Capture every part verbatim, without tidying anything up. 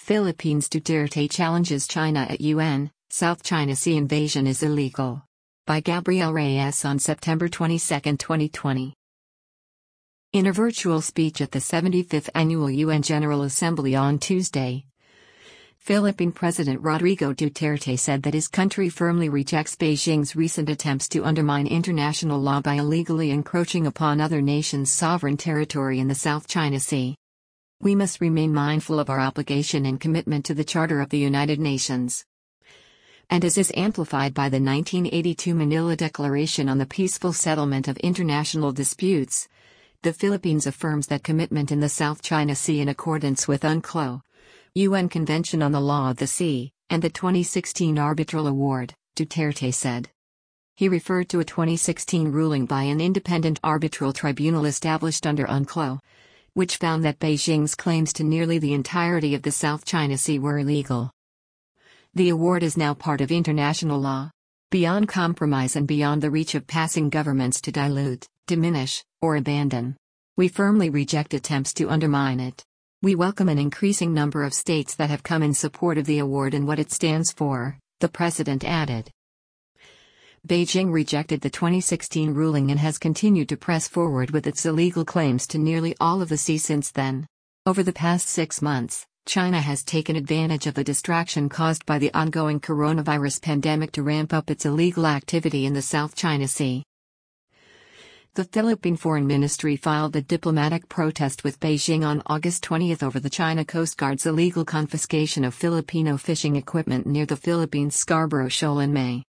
Philippines Duterte challenges China at U N, South China Sea invasion is illegal. By Gabriel Reyes on September twenty-second, twenty twenty. In a virtual speech at the seventy-fifth Annual U N General Assembly on Tuesday, Philippine President Rodrigo Duterte said that his country firmly rejects Beijing's recent attempts to undermine international law by illegally encroaching upon other nations' sovereign territory in the South China Sea. We must remain mindful of our obligation and commitment to the Charter of the United Nations. And as is amplified by the nineteen eighty-two Manila Declaration on the Peaceful Settlement of International Disputes, the Philippines affirms that commitment in the South China Sea in accordance with UNCLOS, U N Convention on the Law of the Sea, and the twenty sixteen Arbitral Award, Duterte said. He referred to a twenty sixteen ruling by an independent arbitral tribunal established under UNCLOS, which found that Beijing's claims to nearly the entirety of the South China Sea were illegal. The award is now part of international law, beyond compromise and beyond the reach of passing governments to dilute, diminish, or abandon. We firmly reject attempts to undermine it. We welcome an increasing number of states that have come in support of the award and what it stands for, the president added. Beijing rejected the twenty sixteen ruling and has continued to press forward with its illegal claims to nearly all of the sea since then. Over the past six months, China has taken advantage of the distraction caused by the ongoing coronavirus pandemic to ramp up its illegal activity in the South China Sea. The Philippine Foreign Ministry filed a diplomatic protest with Beijing on August twentieth over the China Coast Guard's illegal confiscation of Filipino fishing equipment near the Philippines' Scarborough Shoal in May.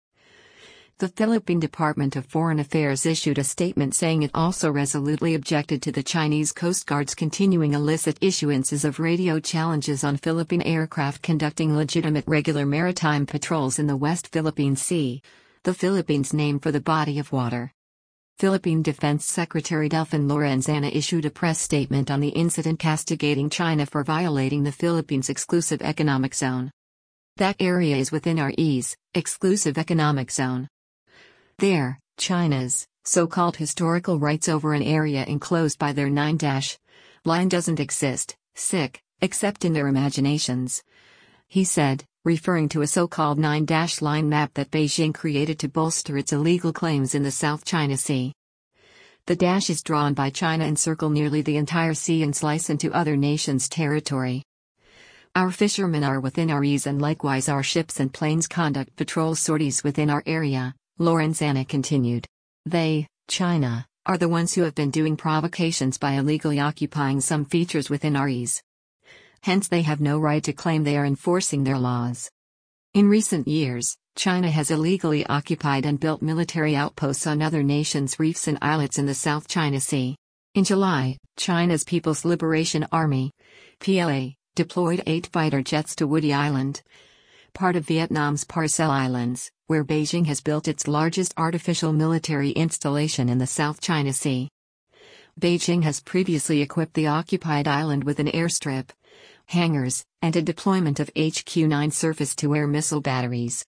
The Philippine Department of Foreign Affairs issued a statement saying it also resolutely objected to the Chinese Coast Guard's continuing illicit issuances of radio challenges on Philippine aircraft conducting legitimate regular maritime patrols in the West Philippine Sea, the Philippines' name for the body of water. Philippine Defense Secretary Delfin Lorenzana issued a press statement on the incident castigating China for violating the Philippines' exclusive economic zone. That area is within our E Z, exclusive economic zone. There, China's so-called historical rights over an area enclosed by their nine-dash line doesn't exist, sick, except in their imaginations, he said, referring to a so-called nine-dash line map that Beijing created to bolster its illegal claims in the South China Sea. The dash is drawn by China and circle nearly the entire sea and slice into other nations' territory. Our fishermen are within our E Z and likewise our ships and planes conduct patrol sorties within our area, Lorenzana continued. They, China, are the ones who have been doing provocations by illegally occupying some features within our E Z. Hence they have no right to claim they are enforcing their laws. In recent years, China has illegally occupied and built military outposts on other nations' reefs and islets in the South China Sea. In July, China's People's Liberation Army, P L A, deployed eight fighter jets to Woody Island, part of Vietnam's Paracel Islands, where Beijing has built its largest artificial military installation in the South China Sea. Beijing has previously equipped the occupied island with an airstrip, hangars, and a deployment of H Q nine surface-to-air missile batteries.